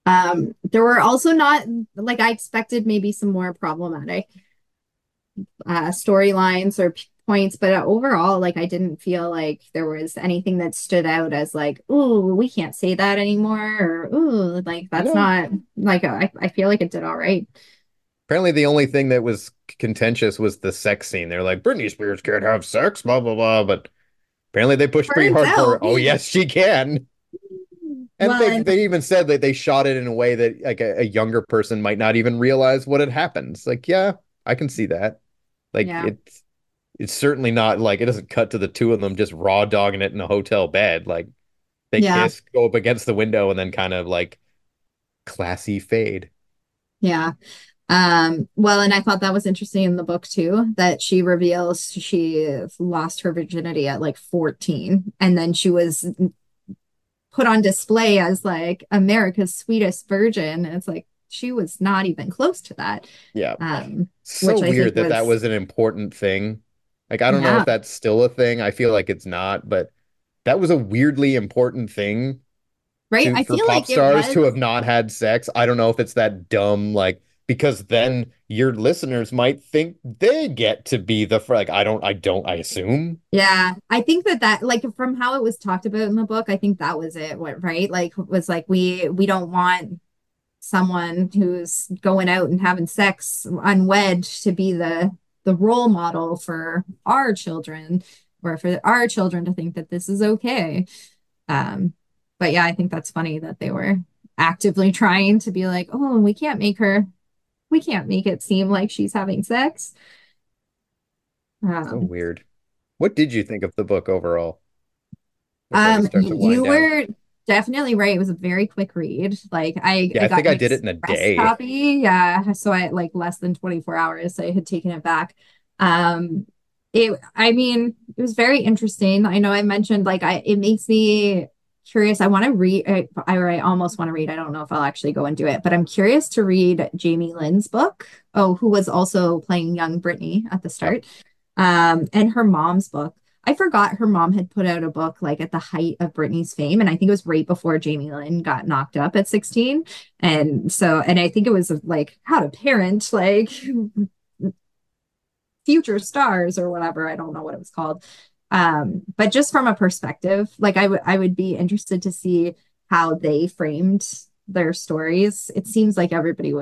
There were also not like I expected maybe some more problematic storylines or points, but overall, like I didn't feel like there was anything that stood out as like, ooh, we can't say that anymore, or ooh, like that's No. not like I feel like it did all right. Apparently, the only thing that was contentious was the sex scene. They're like, Britney Spears can't have sex, blah blah blah. But apparently, they pushed pretty Turns hard for it. out, Oh yes, she can. And well, they even said that they shot it in a way that like a younger person might not even realize what had happened. It's like, yeah, I can see that. Like yeah, it's certainly not like it doesn't cut to the two of them just raw dogging it in a hotel bed. Like they yeah, kiss, go up against the window, and then kind of like classy fade. yeah. Well, and I thought that was interesting in the book too, that she reveals she lost her virginity at like 14, and then she was put on display as like America's sweetest virgin. And it's like she was not even close to that. Yeah. Um, So which I think weird that that was was an important thing. Like I don't know if yeah, that's still a thing. I feel like it's not, but that was a weirdly important thing right. to I for feel pop like it stars was to have not had sex. I don't know if it's that dumb, like because then your listeners might think they get to be the like I assume. yeah. I think that like from how it was talked about in the book, I think that was it. What right? Like was like we don't want someone who's going out and having sex unwed to be the role model for our children or for our children to think that this is okay. Um, but yeah, I think that's funny that they were actively trying to be like, oh, we can't make it seem like she's having sex. So Um, weird. What did you think of the book overall before we start to wind you down? were definitely right. It was a very quick read. Like Yeah, I I got think an I did it in a express day. copy. Yeah. So I like less than 24 hours. I had taken it back. Um, I mean, it was very interesting. I know I mentioned like it makes me curious. I want to read, I almost want to read. I don't know if I'll actually go and do it, but I'm curious to read Jamie Lynn's book. Oh, who was also playing young Brittany at the Yep. start. And her mom's book. I forgot her mom had put out a book like at the height of Britney's fame. And I think it was right before Jamie Lynn got knocked up at 16. And so, and I think it was like how to parent like future stars or whatever. I don't know what it was called. But just from a perspective, like I would be interested to see how they framed their stories. It seems like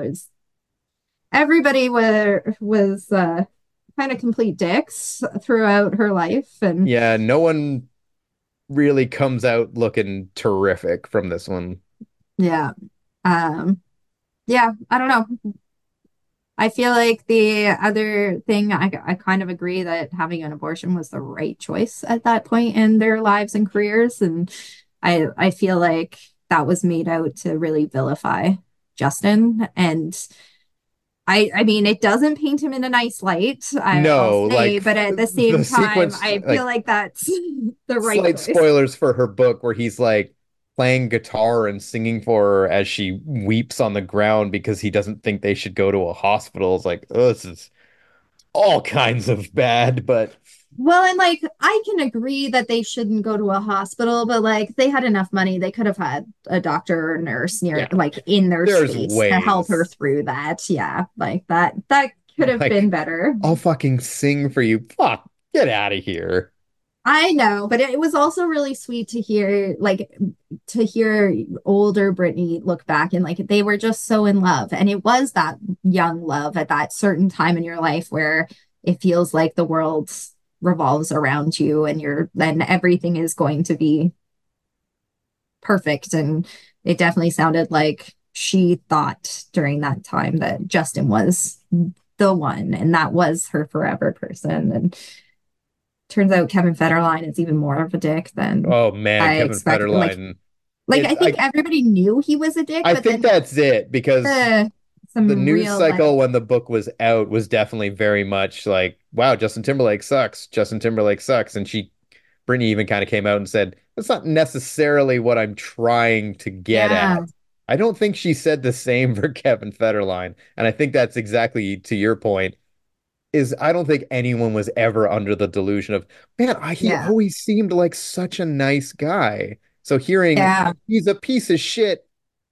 everybody was kind of complete dicks throughout her life. And Yeah, no one really comes out looking terrific from this one. yeah. Um, yeah, I don't know. I feel like the other thing, I kind of agree that having an abortion was the right choice at that point in their lives and careers. And I feel like that was made out to really vilify Justin. And I mean, it doesn't paint him in a nice light, I'll No, say, like but at the the same time, sequence, I feel like like that's the right slight choice. spoilers for her book where he's like playing guitar and singing for her as she weeps on the ground because he doesn't think they should go to a hospital. It's like, oh, this is all kinds of bad, but Well, and like I can agree that they shouldn't go to a hospital, but like they had enough money, they could have had a doctor or nurse near yeah, like in their there's space to help her ways. through that. Yeah, like that could have been Like, better. I'll fucking sing for you. Fuck, get out of here. I know, but it was also really sweet to hear to hear older Brittany look back and like they were just so in love. And it was that young love at that certain time in your life where it feels like the world revolves around you and then everything is going to be perfect. And it definitely sounded like she thought during that time that Justin was the one and that was her forever person. And turns out Kevin Federline is even more of a dick than Oh man, I Kevin expected. Federline. Like It's I think everybody knew he was a dick, I but think then that's it because uh, the some news real like cycle when the book was out was definitely very much like, wow, Justin Timberlake sucks. Justin Timberlake sucks. And Brittany even kind of came out and said, that's not necessarily what I'm trying to get yeah, at. I don't think she said the same for Kevin Federline. And I think that's exactly to your point, is I don't think anyone was ever under the delusion of, man, he yeah, always seemed like such a nice guy. So hearing yeah. he's a piece of shit,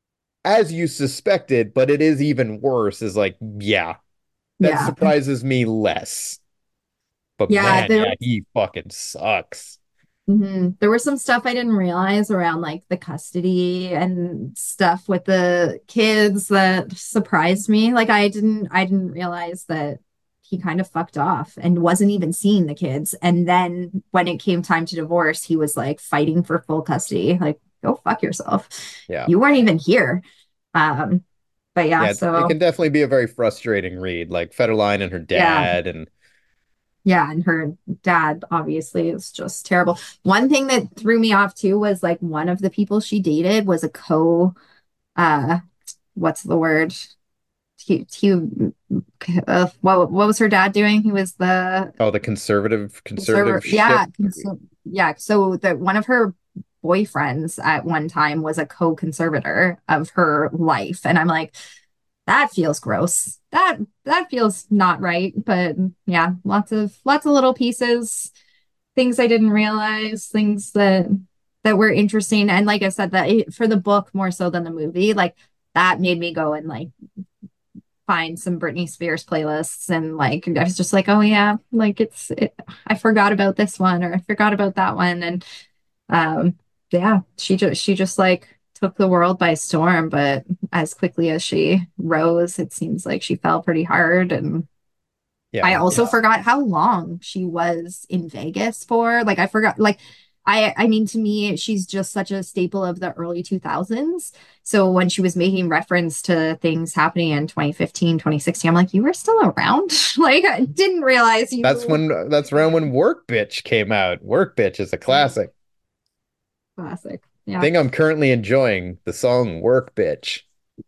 as you suspected, but it is even worse, is like, yeah, that Yeah. surprises me less. But Yeah, man, yeah, he fucking sucks. there was some stuff I didn't realize around like the custody and stuff with the kids that surprised me. Like I didn't realize that he kind of fucked off and wasn't even seeing the kids. And then when it came time to divorce, he was like fighting for full custody. Like, go fuck yourself. Yeah. You weren't even here. Um, but yeah, Yeah, it so can definitely be a very frustrating read, like Federline and her yeah, dad, and yeah, and her dad obviously is just terrible. One thing that threw me off too was like one of the people she dated was a uh what's the word? He what was her dad doing? He was the oh, the conservative conservator. Yeah, ship. yeah. So that one of her boyfriends at one time was a co-conservator of her life. And I'm like, that feels gross. That feels not right. But yeah, lots of little pieces, things I didn't realize, things that were interesting. And like I said, for the book more so than the movie, like that made me go and like find some Britney Spears playlists and like I was just like, oh yeah, like I forgot about this one or I forgot about that one. And um yeah, she just like took the world by storm, but as quickly as she rose, it seems like she fell pretty hard. And I Yeah, also it's forgot how long she was in Vegas for. Like I forgot like I mean to me she's just such a staple of the early 2000s. So when she was making reference to things happening in 2015, 2016, I'm like you were still around? Like I didn't realize you. that's around when Work Bitch came out. Work Bitch is a classic. Classic. Yeah. Thing I'm currently enjoying, the song Work Bitch.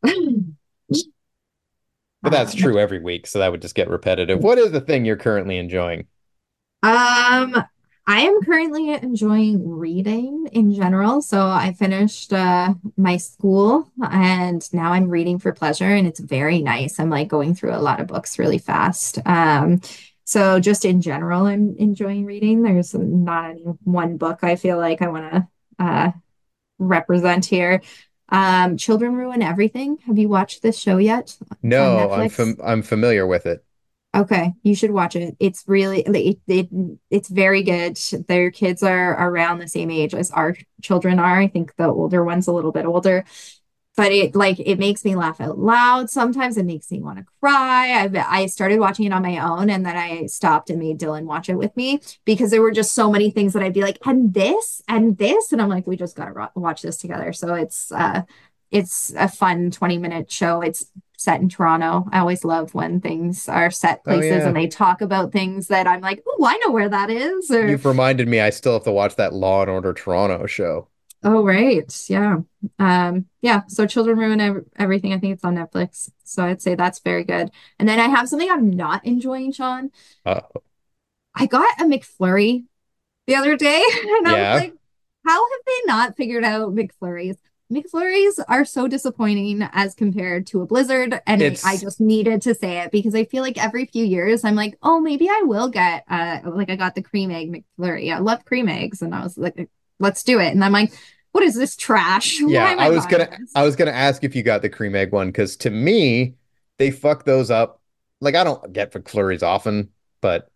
But that's Um, true every week, so that would just get repetitive. What is the thing you're currently enjoying? Um, I am currently enjoying reading in general. So I finished my school and now I'm reading for pleasure and it's very nice. I'm like going through a lot of books really fast. So just in general, I'm enjoying reading. There's not any one book I feel like I want to represent here. Children Ruin Everything. Have you watched this show yet? It's on No, Netflix. I'm familiar with it. Okay, you should watch it. It's really it's very good. Their kids are around the same age as our children are. I think the older one's a little bit older, but it makes me laugh out loud. Sometimes it makes me want to cry. I started watching it on my own and then I stopped and made Dylan watch it with me because there were just so many things that I'd be like, and this, and I'm like, we just gotta watch this together. So it's a fun 20-minute show. It's set in Toronto. I always love when things are set Oh places and yeah. they talk about things that I'm like, oh, I know where that is. Or You've reminded me I still have to watch that Law and Order Toronto show. oh, right. Yeah. Yeah. So Children Ruin Everything. I think it's on Netflix. So I'd say that's very good. And then I have something I'm not enjoying, Sean. Uh, I got a McFlurry the other day, and I was yeah. like, how have they not figured out McFlurries? McFlurries are so disappointing as compared to a Blizzard, and I It's just needed to say it because I feel like every few years I'm like, oh, maybe I will get like I got the cream egg McFlurry. I love cream eggs, and I was like, let's do it. And I'm like, what is this trash? Why Yeah, am I buying I this? was gonna ask if you got the cream egg one because to me, they fuck those up. Like I don't get McFlurries often, but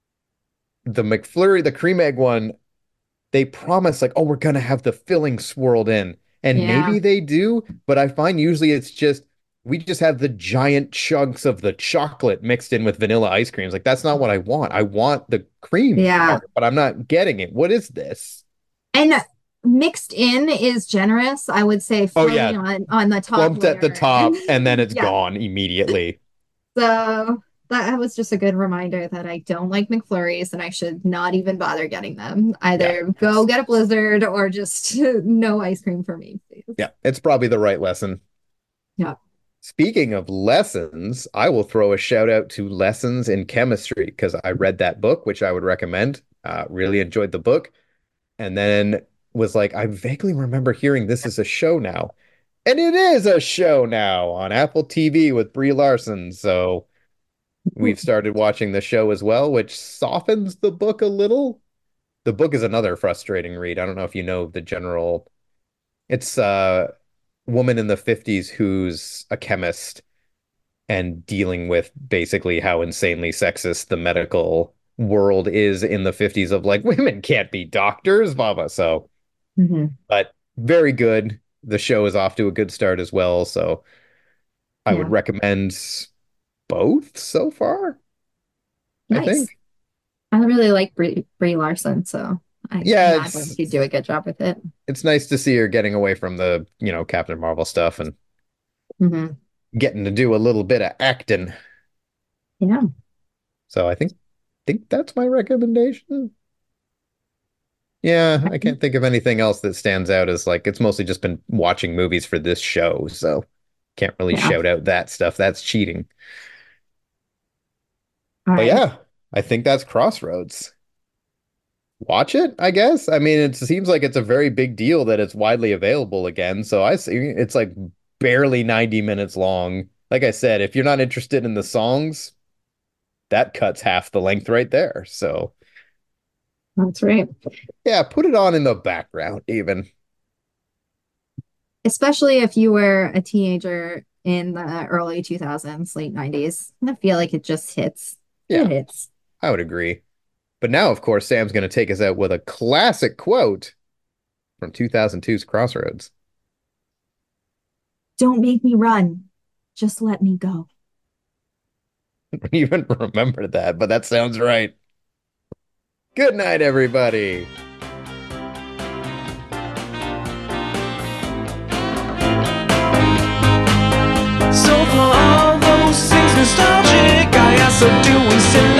the cream egg one, they promise like, oh, we're gonna have the filling swirled in. And Yeah, maybe they do, but I find usually it's just we just have the giant chunks of the chocolate mixed in with vanilla ice creams. Like that's not what I want. I want the cream yeah, part, but I'm not getting it. What is this? and mixed in is generous. I would say Oh fully yeah, on the top clumped at the layer, and top and then it's yeah. gone immediately. So that was just a good reminder that I don't like McFlurries and I should not even bother getting them. Yeah. Either go get a Blizzard or just no ice cream for me, please. Yeah, it's probably the right lesson. Yeah. Speaking of lessons, I will throw a shout out to Lessons in Chemistry because I read that book, which I would recommend. Really enjoyed the book, and then was like, I vaguely remember hearing this is a show now, and it is a show now on Apple TV with Brie Larson. So we've started watching the show as well, which softens the book a little. The book is another frustrating read. I don't know if you know the general. It's woman in the 50s who's a chemist and dealing with basically how insanely sexist the medical world is in the 50s of like women can't be doctors, blah blah. So, Hmm. but very good. The show is off to a good start as well, so I would Yeah. recommend both so far, I Nice. think. I really like Brie Larson, so I Yeah, imagine she'd do a good job with it. it's nice to see her getting away from the, Captain Marvel stuff and Hmm. getting to do a little bit of acting. Yeah. So I think that's my recommendation. Yeah, I can't think of anything else that stands out as like it's mostly just been watching movies for this show, so can't really Yeah. shout out that stuff. That's cheating. All But right. yeah, I think that's Crossroads. Watch it, I guess. I mean, it seems like it's a very big deal that it's widely available again. So I see it's like barely 90 minutes long. Like I said, if you're not interested in the songs, that cuts half the length right there. So That's right. yeah, put it on in the background even. Especially if you were a teenager in the early 2000s, late 90s. I feel like it just hits. It Yeah, hits. I would agree. But now, of course, Sam's going to take us out with a classic quote from 2002's Crossroads. Don't make me run. Just let me go. I don't even remember that, but that sounds right. Good night, everybody. So for all those things nostalgic, I also do and say